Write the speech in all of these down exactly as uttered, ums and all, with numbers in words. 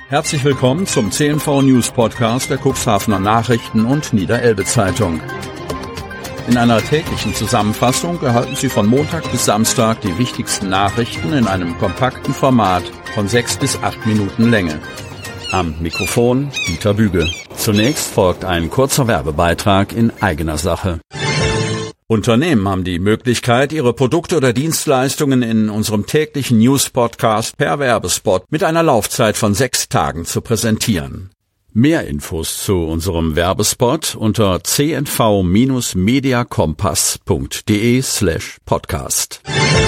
Herzlich willkommen zum C N V News Podcast der Cuxhavener Nachrichten und Niederelbe Zeitung. In einer täglichen Zusammenfassung erhalten Sie von Montag bis Samstag die wichtigsten Nachrichten in einem kompakten Format von sechs bis acht Minuten Länge. Am Mikrofon Dieter Büge. Zunächst folgt ein kurzer Werbebeitrag in eigener Sache. Unternehmen haben die Möglichkeit, ihre Produkte oder Dienstleistungen in unserem täglichen News-Podcast per Werbespot mit einer Laufzeit von sechs Tagen zu präsentieren. Mehr Infos zu unserem Werbespot unter c n v mediakompass punkt d e slash podcast.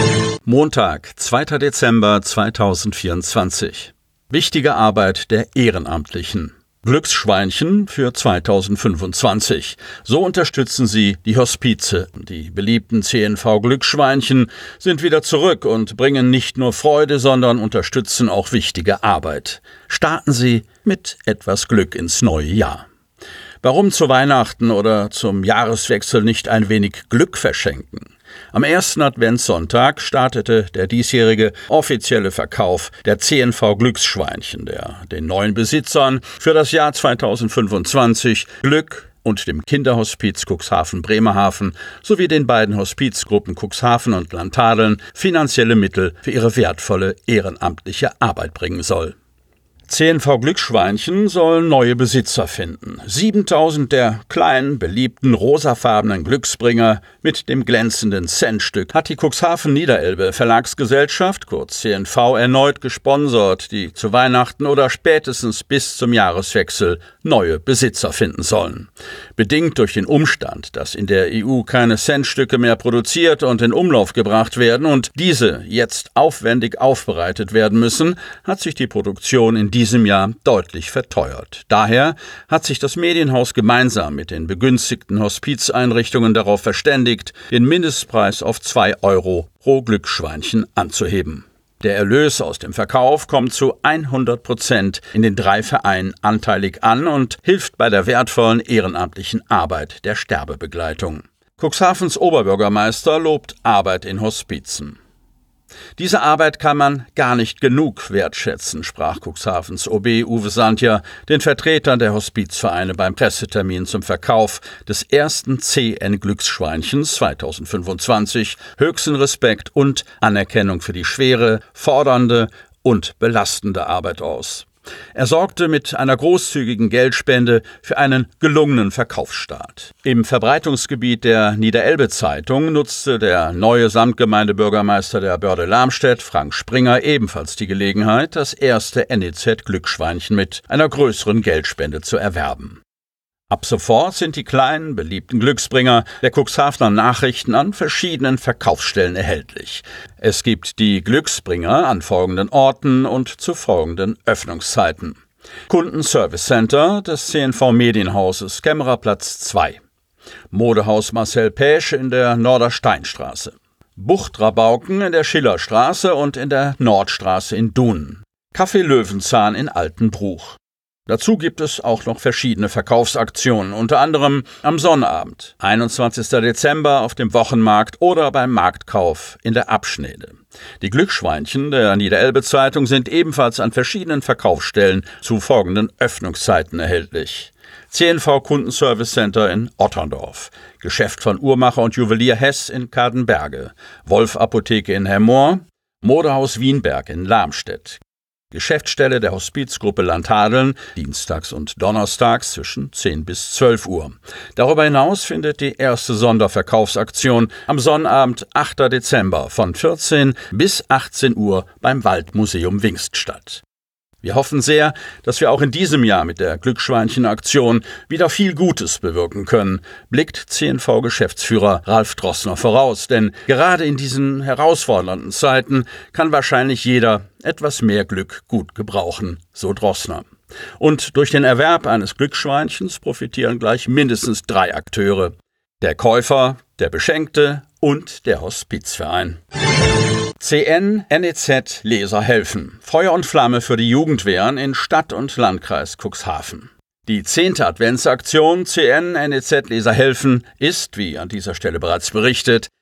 Montag, zweiter Dezember zweitausendvierundzwanzig. Wichtige Arbeit der Ehrenamtlichen. Glücksschweinchen für zweitausendfünfundzwanzig. So unterstützen sie die Hospize. Die beliebten C N V-Glücksschweinchen sind wieder zurück und bringen nicht nur Freude, sondern unterstützen auch wichtige Arbeit. Starten Sie mit etwas Glück ins neue Jahr. Warum zu Weihnachten oder zum Jahreswechsel nicht ein wenig Glück verschenken? Am ersten Adventssonntag startete der diesjährige offizielle Verkauf der C N V-Glücksschweinchen, der den neuen Besitzern für das Jahr zweitausendfünfundzwanzig Glück und dem Kinderhospiz Cuxhaven-Bremerhaven sowie den beiden Hospizgruppen Cuxhaven und Lanthadeln finanzielle Mittel für ihre wertvolle ehrenamtliche Arbeit bringen soll. C N V-Glücksschweinchen sollen neue Besitzer finden. siebentausend der kleinen, beliebten, rosafarbenen Glücksbringer mit dem glänzenden Centstück hat die Cuxhaven Niederelbe Verlagsgesellschaft, kurz C N V, erneut gesponsert, die zu Weihnachten oder spätestens bis zum Jahreswechsel neue Besitzer finden sollen. Bedingt durch den Umstand, dass in der E U keine Centstücke mehr produziert und in Umlauf gebracht werden und diese jetzt aufwendig aufbereitet werden müssen, hat sich die Produktion in diesem Jahr deutlich verteuert. Daher hat sich das Medienhaus gemeinsam mit den begünstigten Hospizeinrichtungen darauf verständigt, den Mindestpreis auf zwei Euro pro Glücksschweinchen anzuheben. Der Erlös aus dem Verkauf kommt zu hundert Prozent in den drei Vereinen anteilig an und hilft bei der wertvollen ehrenamtlichen Arbeit der Sterbebegleitung. Cuxhavens Oberbürgermeister lobt Arbeit in Hospizen. Diese Arbeit kann man gar nicht genug wertschätzen, sprach Cuxhavens O B Uwe Santja den Vertretern der Hospizvereine beim Pressetermin zum Verkauf des ersten C N-Glücksschweinchens zweitausendfünfundzwanzig höchsten Respekt und Anerkennung für die schwere, fordernde und belastende Arbeit aus. Er sorgte mit einer großzügigen Geldspende für einen gelungenen Verkaufsstart. Im Verbreitungsgebiet der Niederelbe Zeitung nutzte der neue Samtgemeindebürgermeister der Börde Lamstedt, Frank Springer, ebenfalls die Gelegenheit, das erste N E Z-Glücksschweinchen mit einer größeren Geldspende zu erwerben. Ab sofort sind die kleinen, beliebten Glücksbringer der Cuxhavener Nachrichten an verschiedenen Verkaufsstellen erhältlich. Es gibt die Glücksbringer an folgenden Orten und zu folgenden Öffnungszeiten. Kundenservice Center des C N V-Medienhauses Kämmererplatz zwei. Modehaus Marcel Päsch in der Nordersteinstraße. Bucht Rabauken in der Schillerstraße und in der Nordstraße in Dunen. Café Löwenzahn in Altenbruch. Dazu gibt es auch noch verschiedene Verkaufsaktionen, unter anderem am Sonnabend, einundzwanzigsten Dezember auf dem Wochenmarkt oder beim Marktkauf in der Abschnede. Die Glücksschweinchen der Niederelbe Zeitung sind ebenfalls an verschiedenen Verkaufsstellen zu folgenden Öffnungszeiten erhältlich. C N V Kundenservice Center in Otterndorf, Geschäft von Uhrmacher und Juwelier Hess in Kadenberge, Wolf Apotheke in Hermoor, Modehaus Wienberg in Lamstedt, Geschäftsstelle der Hospizgruppe Lanthadeln, dienstags und donnerstags zwischen zehn bis zwölf Uhr. Darüber hinaus findet die erste Sonderverkaufsaktion am Sonnabend, achten Dezember von vierzehn bis achtzehn Uhr beim Waldmuseum Wingst statt. Wir hoffen sehr, dass wir auch in diesem Jahr mit der Glücksschweinchen-Aktion wieder viel Gutes bewirken können, blickt C N V-Geschäftsführer Ralf Drossner voraus. Denn gerade in diesen herausfordernden Zeiten kann wahrscheinlich jeder etwas mehr Glück gut gebrauchen, so Drossner. Und durch den Erwerb eines Glücksschweinchens profitieren gleich mindestens drei Akteure: der Käufer, der Beschenkte und der Hospizverein. C N N E Z Leser helfen. Feuer und Flamme für die Jugendwehren in Stadt und Landkreis Cuxhaven. Die zehnte Adventsaktion C N N E Z Leser helfen ist, wie an dieser Stelle bereits berichtet,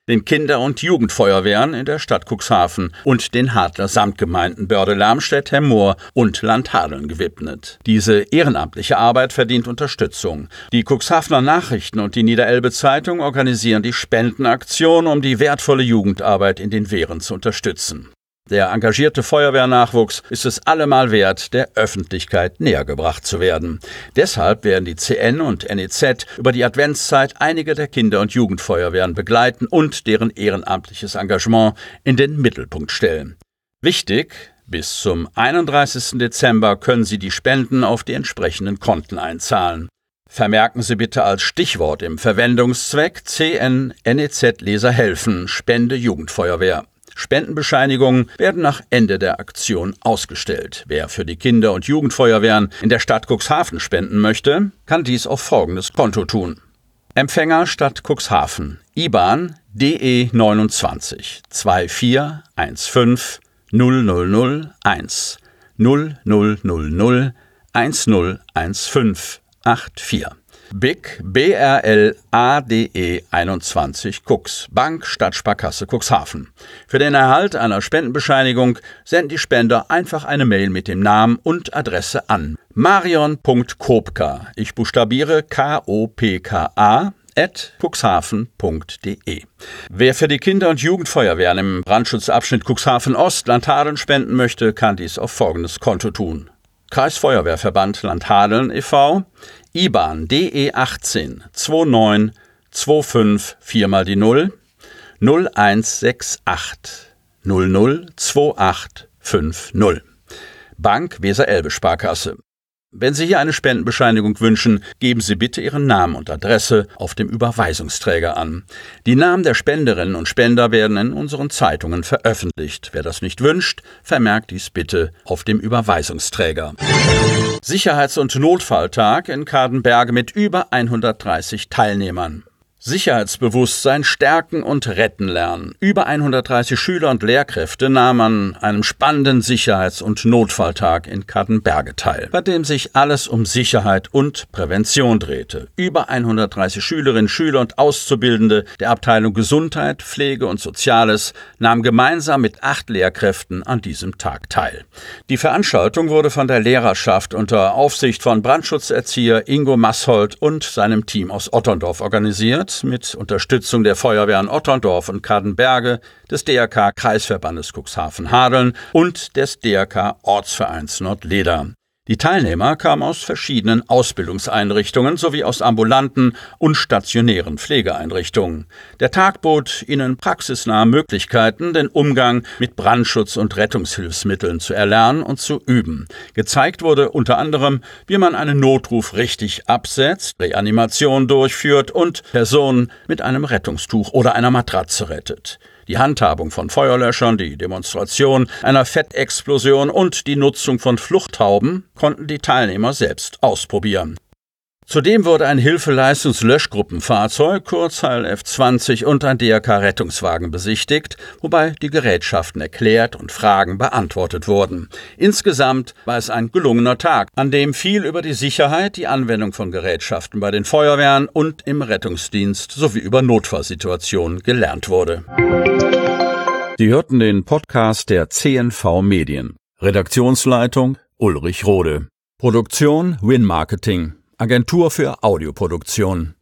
den Kinder- und Jugendfeuerwehren in der Stadt Cuxhaven und den Hadler Samtgemeinden Börde-Lamstedt, Hemmoor und Landhadeln gewidmet. Diese ehrenamtliche Arbeit verdient Unterstützung. Die Cuxhavener Nachrichten und die Niederelbe Zeitung organisieren die Spendenaktion, um die wertvolle Jugendarbeit in den Wehren zu unterstützen. Der engagierte Feuerwehrnachwuchs ist es allemal wert, der Öffentlichkeit nähergebracht zu werden. Deshalb werden die C N und N E Z über die Adventszeit einige der Kinder- und Jugendfeuerwehren begleiten und deren ehrenamtliches Engagement in den Mittelpunkt stellen. Wichtig: Bis zum einunddreißigsten Dezember können Sie die Spenden auf die entsprechenden Konten einzahlen. Vermerken Sie bitte als Stichwort im Verwendungszweck C N N E Z Leser helfen, Spende Jugendfeuerwehr. Spendenbescheinigungen werden nach Ende der Aktion ausgestellt. Wer für die Kinder- und Jugendfeuerwehren in der Stadt Cuxhaven spenden möchte, kann dies auf folgendes Konto tun. Empfänger Stadt Cuxhaven. I B A N D E neunundzwanzig zwei vier eins fünf null null null eins null null null null eins null eins fünf acht vier. B I C B R L A D E einundzwanzig Cux, Bank Stadtsparkasse Cuxhaven. Für den Erhalt einer Spendenbescheinigung senden die Spender einfach eine Mail mit dem Namen und Adresse an marion punkt kopka, ich buchstabiere K O P K A, at cuxhaven punkt de. Wer für die Kinder- und Jugendfeuerwehren im Brandschutzabschnitt Cuxhaven Ost Landhadeln spenden möchte, kann dies auf folgendes Konto tun. Kreisfeuerwehrverband Landhadeln e V, I B A N D E achtzehn zwei neun zwei fünf vier mal die null null eins sechs acht null null zwei acht fünf null. Bank Weser-Elbe Sparkasse. Wenn Sie hier eine Spendenbescheinigung wünschen, geben Sie bitte Ihren Namen und Adresse auf dem Überweisungsträger an. Die Namen der Spenderinnen und Spender werden in unseren Zeitungen veröffentlicht. Wer das nicht wünscht, vermerkt dies bitte auf dem Überweisungsträger. Sicherheits- und Notfalltag in Cadenberge mit über hundertdreißig Teilnehmern. Sicherheitsbewusstsein stärken und retten lernen. Über hundertdreißig Schüler und Lehrkräfte nahmen an einem spannenden Sicherheits- und Notfalltag in Cadenberge teil, bei dem sich alles um Sicherheit und Prävention drehte. Über hundertdreißig Schülerinnen, Schüler und Auszubildende der Abteilung Gesundheit, Pflege und Soziales nahmen gemeinsam mit acht Lehrkräften an diesem Tag teil. Die Veranstaltung wurde von der Lehrerschaft unter Aufsicht von Brandschutzerzieher Ingo Masshold und seinem Team aus Otterndorf organisiert, mit Unterstützung der Feuerwehren Otterndorf und Cadenberge, des D R K Kreisverbandes Cuxhaven-Hadeln und des D R K Ortsvereins Nordleda. Die Teilnehmer kamen aus verschiedenen Ausbildungseinrichtungen sowie aus ambulanten und stationären Pflegeeinrichtungen. Der Tag bot ihnen praxisnahe Möglichkeiten, den Umgang mit Brandschutz- und Rettungshilfsmitteln zu erlernen und zu üben. Gezeigt wurde unter anderem, wie man einen Notruf richtig absetzt, Reanimation durchführt und Personen mit einem Rettungstuch oder einer Matratze rettet. Die Handhabung von Feuerlöschern, die Demonstration einer Fettexplosion und die Nutzung von Fluchthauben konnten die Teilnehmer selbst ausprobieren. Zudem wurde ein Hilfeleistungs-Löschgruppenfahrzeug, kurz H L F zwanzig, und ein D R K-Rettungswagen besichtigt, wobei die Gerätschaften erklärt und Fragen beantwortet wurden. Insgesamt war es ein gelungener Tag, an dem viel über die Sicherheit, die Anwendung von Gerätschaften bei den Feuerwehren und im Rettungsdienst sowie über Notfallsituationen gelernt wurde. Sie hörten den Podcast der C N V Medien. Redaktionsleitung Ulrich Rode. Produktion Win Marketing. Agentur für Audioproduktion.